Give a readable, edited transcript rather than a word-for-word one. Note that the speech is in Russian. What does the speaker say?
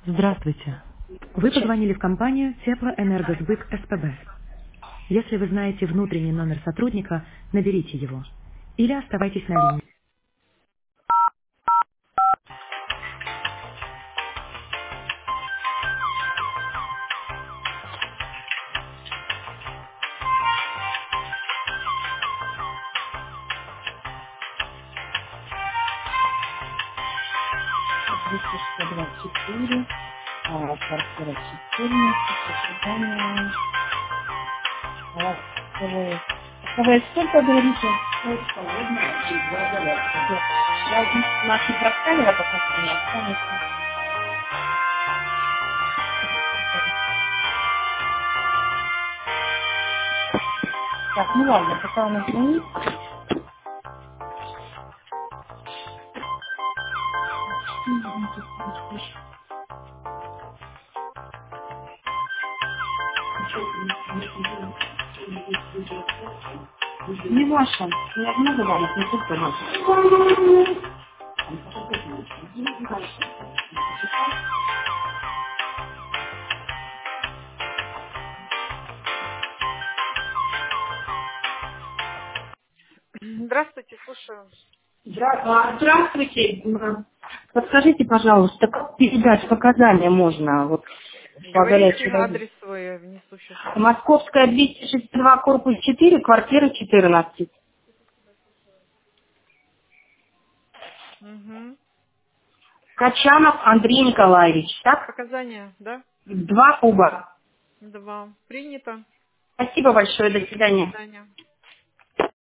Здравствуйте. Вы позвонили в компанию Теплоэнергосбыт СПБ. Если вы знаете внутренний номер сотрудника, наберите его. Или оставайтесь на линии. Двести четыре, квартира 14, свидание, КВС сколько говорите? Нет, я нас не проставила, пока что не останется. Так, ну ладно, пока у нас звонит. Не ваша, не одна говорит, не только ваша. Здравствуйте, слушаю. Здравствуйте. Подскажите, пожалуйста, как передать показания можно вот по Говорите горячей воде? адрес свой внесу сейчас. Московская 262, корпус 4, квартира 14. Угу. Качанов Андрей Николаевич. Так? Показания, да? 2 куба. 2. Принято. Спасибо большое. До До свидания. свидания.